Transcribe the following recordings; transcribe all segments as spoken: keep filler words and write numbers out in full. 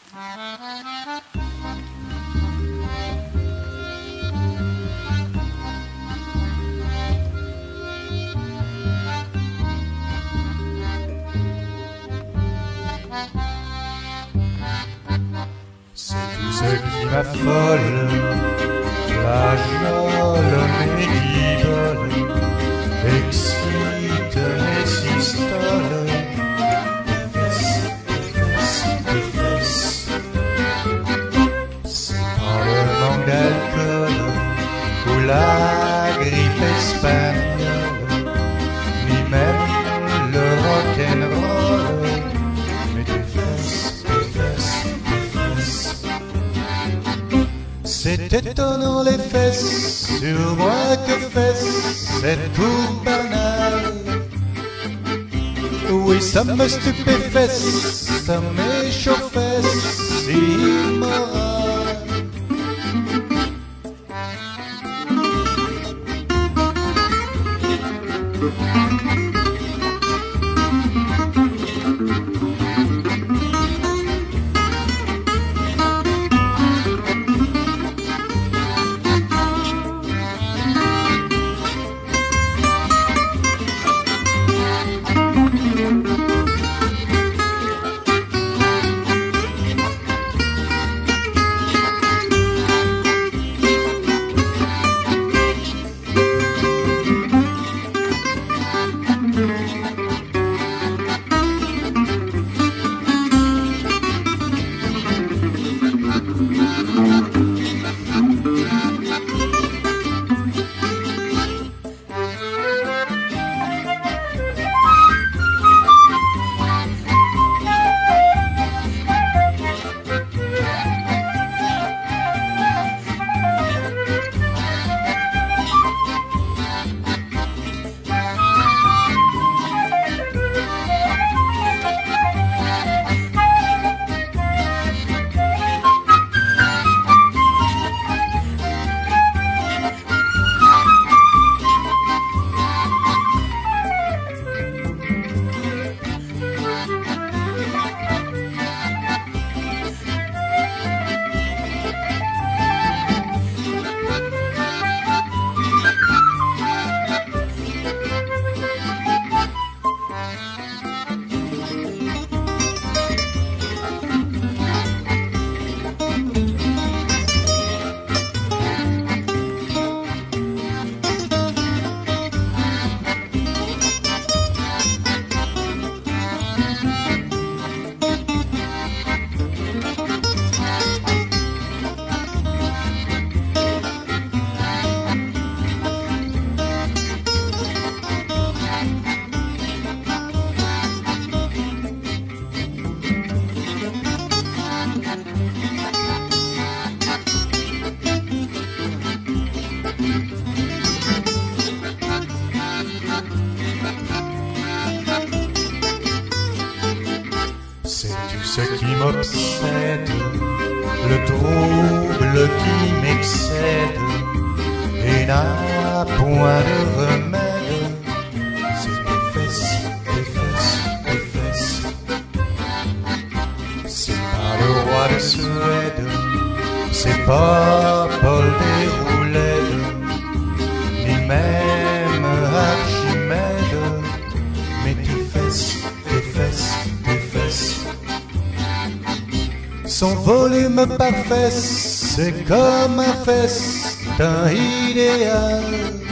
C'est tout ce qui m'affole, flageole, m'éguibole, excite mes systoles. Des fesses, des fesses, des fesses. C'est pas le manque d'alcool ou la grippe espagnole, ni même le rock'n'roll, mais des fesses, des fesses, des fesses. C'est étonnant les fesses, sur moi que fesses cette courbe banale. Oui, ça me stupéfait, ça m'échauffait, c'est immoral. Sais-tu ce qui m'obsède, le trouble qui m'excède et n'a point de remède? C'est des fesses, des fesses, des fesses. C'est pas le roi de Suède, c'est pas Paul Déroulède, ni même Archimède, mais des fesses, des fesses, des fesses. Son volume par fesse, c'est comme un festin idéal.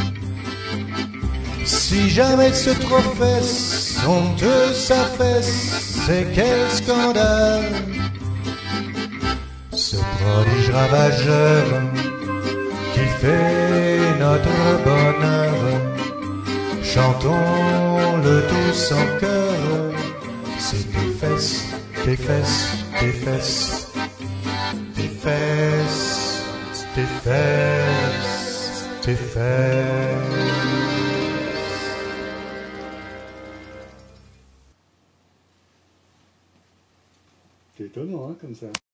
Si jamais ce trophèse, honteux sa fesse, c'est quel scandale. Ce prodige ravageur qui fait notre bonheur, chantons-le tous en chœur. C'est des fesses, des fesses, des fesses, des fesses, des fesses, des fesses. C'est étonnant, hein, comme ça.